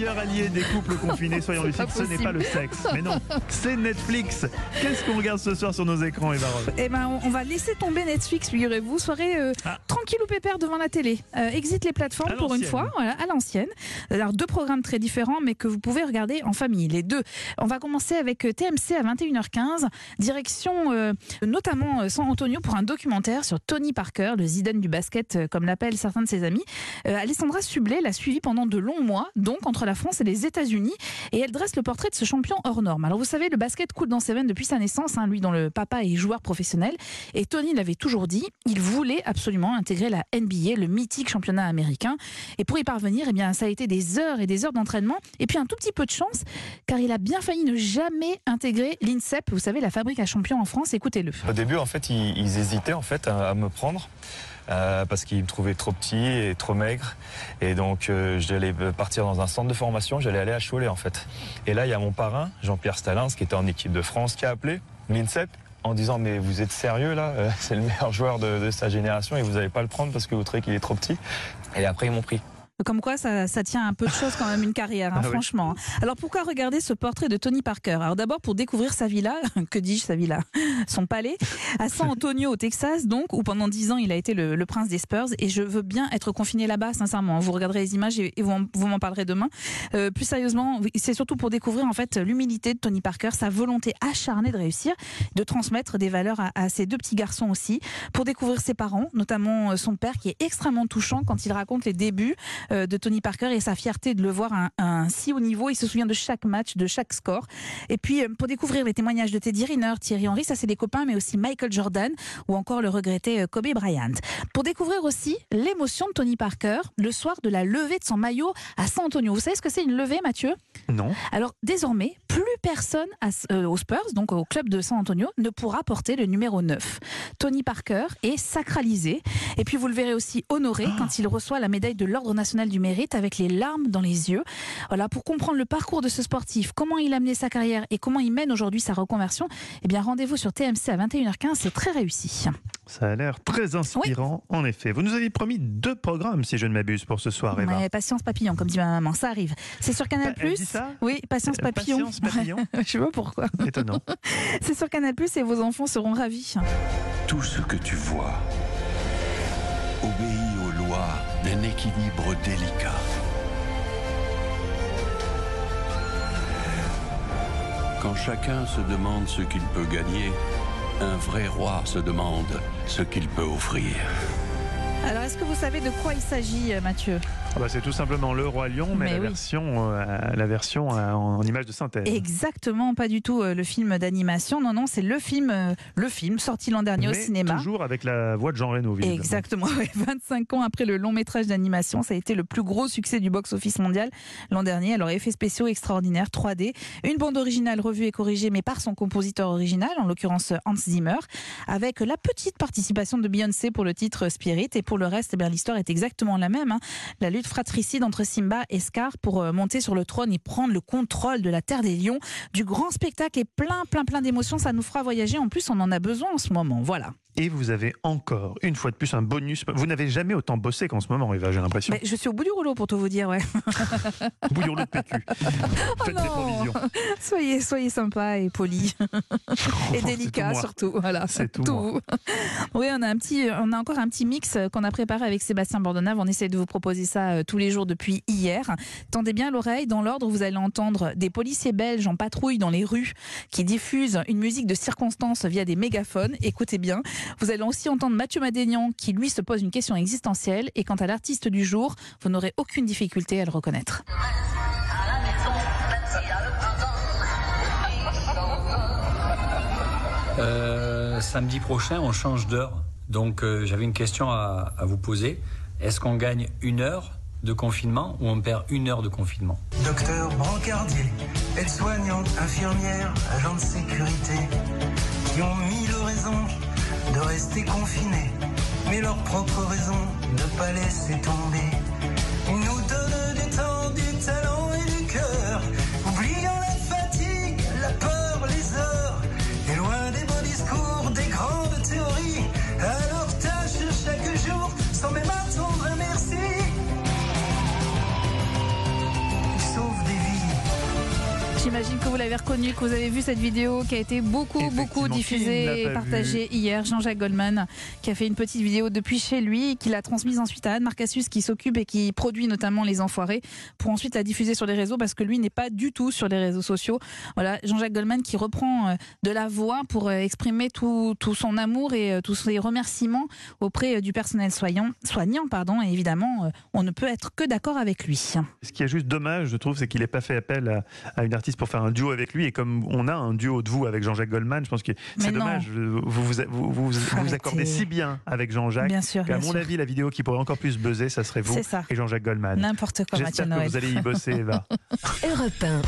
meilleur allié des couples confinés, soyons lucides, ce n'est pas le sexe. Mais non, c'est Netflix. Qu'est-ce qu'on regarde ce soir sur nos écrans, Eva Ross ? Eh ben, on va laisser tomber Netflix, figurez-vous. Soirée tranquille ou pépère devant la télé. Exit les plateformes pour une fois, voilà, à l'ancienne. Alors, 2 programmes très différents, mais que vous pouvez regarder en famille, les 2. On va commencer avec TMC à 21h15. Direction notamment San Antonio pour un documentaire sur Tony Parker, le Zidane du basket, comme l'appellent certains de ses amis. Alessandra Sublet l'a suivi pendant de longs mois, donc entre la France et les États-Unis, et elle dresse le portrait de ce champion hors norme. Alors vous savez, le basket coule dans ses veines depuis sa naissance, lui dont le papa est joueur professionnel, et Tony l'avait toujours dit, il voulait absolument intégrer la NBA, le mythique championnat américain, et pour y parvenir, eh bien, ça a été des heures et des heures d'entraînement, et puis un tout petit peu de chance, car il a bien failli ne jamais intégrer l'INSEP, vous savez, la fabrique à champions en France. Écoutez-le. Au début, en fait, ils hésitaient en fait à me prendre. Parce qu'ils me trouvaient trop petit et trop maigre. Et donc, j'allais partir dans un centre de formation, j'allais aller à Cholet, en fait. Et là, il y a mon parrain, Jean-Pierre Stalins, qui était en équipe de France, qui a appelé l'INSEP en disant « Mais vous êtes sérieux, là ? C'est le meilleur joueur de sa génération et vous n'allez pas le prendre parce que vous trouvez qu'il est trop petit. » Et après, ils m'ont pris. Comme quoi, ça tient un peu de choses quand même, une carrière, franchement. Alors pourquoi regarder ce portrait de Tony Parker ? Alors d'abord pour découvrir sa villa, que dis-je sa villa ? Son palais, à San Antonio au Texas, donc, où pendant 10 ans il a été le prince des Spurs. Et je veux bien être confiné là-bas, sincèrement. Vous regarderez les images et vous m'en parlerez demain. Plus sérieusement, c'est surtout pour découvrir en fait l'humilité de Tony Parker, sa volonté acharnée de réussir, de transmettre des valeurs à ses 2 petits garçons aussi. Pour découvrir ses parents, notamment son père qui est extrêmement touchant quand il raconte les débuts de Tony Parker et sa fierté de le voir à un si haut niveau. Il se souvient de chaque match, de chaque score. Et puis, pour découvrir les témoignages de Teddy Riner, Thierry Henry, ça c'est des copains, mais aussi Michael Jordan ou encore le regretté Kobe Bryant. Pour découvrir aussi l'émotion de Tony Parker le soir de la levée de son maillot à San Antonio. Vous savez ce que c'est une levée, Mathieu ? Non. Alors, désormais, plus personne aux Spurs, donc au club de San Antonio, ne pourra porter le numéro 9. Tony Parker est sacralisé. Et puis, vous le verrez aussi honoré quand il reçoit la médaille de l'Ordre national du mérite avec les larmes dans les yeux. Voilà, pour comprendre le parcours de ce sportif, comment il a mené sa carrière et comment il mène aujourd'hui sa reconversion, eh bien, rendez-vous sur TMC à 21h15, c'est très réussi. Ça a l'air très inspirant, en effet. Vous nous avez promis 2 programmes, si je ne m'abuse, pour ce soir, Eva. Ouais, Patience Papillon, comme dit ma maman, ça arrive. C'est sur Canal+. Elle dit ça ? Oui, Patience Papillon. Patience Papillon. Je sais pas pourquoi. Étonnant. C'est sur Canal+, et vos enfants seront ravis. Tout ce que tu vois obéit aux lois d'un équilibre délicat. Quand chacun se demande ce qu'il peut gagner, un vrai roi se demande ce qu'il peut offrir. Alors, est-ce que vous savez de quoi il s'agit, Mathieu ? C'est tout simplement Le Roi Lion, mais la version en image de synthèse. Exactement, pas du tout le film d'animation. Non, c'est le film sorti l'an dernier au cinéma. Toujours avec la voix de Jean Reno. Exactement, 25 ans après le long métrage d'animation, ça a été le plus gros succès du box-office mondial l'an dernier. Alors, effets spéciaux extraordinaires, 3D, une bande originale revue et corrigée, mais par son compositeur original, en l'occurrence Hans Zimmer, avec la petite participation de Beyoncé pour le titre Spirit. Et pour le reste, l'histoire est exactement la même. La lutte fratricide entre Simba et Scar pour monter sur le trône et prendre le contrôle de la terre des lions. Du grand spectacle et plein d'émotions, ça nous fera voyager. En plus, on en a besoin en ce moment. Voilà. Et vous avez encore, une fois de plus, un bonus. Vous n'avez jamais autant bossé qu'en ce moment, Eva, j'ai l'impression. Mais je suis au bout du rouleau, pour tout vous dire, ouais. Au bout du rouleau de PQ. Faites des provisions. Soyez sympa et poli. Et délicat, surtout. Voilà. C'est tout. Oui, on a encore un petit mix qu'on a préparé avec Sébastien Bordenave. On essaie de vous proposer ça tous les jours depuis hier. Tendez bien l'oreille. Dans l'ordre, vous allez entendre des policiers belges en patrouille dans les rues qui diffusent une musique de circonstance via des mégaphones. Écoutez bien. Vous allez aussi entendre Mathieu Madénian qui, lui, se pose une question existentielle. Et quant à l'artiste du jour, vous n'aurez aucune difficulté à le reconnaître. Samedi prochain, on change d'heure. Donc, j'avais une question à vous poser. Est-ce qu'on gagne 1 heure de confinement ou on perd 1 heure de confinement ? Docteur, brancardier, aide-soignante, infirmière, agent de sécurité, qui ont 1000 raisons de rester confinés, mais leur propre raison de pas laisser tomber. Ils nous donnent du temps, du talent et du cœur, oubliant la fatigue, la peur, les heures, et loin des beaux discours, des grandes théories, à leur tâche chaque jour, sans même attendre un merci. Ils sauvent J'imagine que vous l'avez reconnu, que vous avez vu cette vidéo qui a été beaucoup diffusée et partagée hier. Jean-Jacques Goldman qui a fait une petite vidéo depuis chez lui, qui l'a transmise ensuite à Anne Marcassus qui s'occupe et qui produit notamment Les Enfoirés pour ensuite la diffuser sur les réseaux parce que lui n'est pas du tout sur les réseaux sociaux. Voilà, Jean-Jacques Goldman qui reprend de la voix pour exprimer tout son amour et tous ses remerciements auprès du personnel soignant. Et évidemment, on ne peut être que d'accord avec lui. Ce qui est juste dommage, je trouve, c'est qu'il n'ait pas fait appel à une artiste pour faire un duo avec lui. Et comme on a un duo de vous avec Jean-Jacques Goldman, je pense que c'est dommage. Vous accordez si bien avec Jean-Jacques. Bien sûr. À mon avis, la vidéo qui pourrait encore plus buzzer, ça serait vous et Jean-Jacques Goldman. N'importe quoi, Mathieu J'espère que vous allez y bosser, Eva. Europe 1.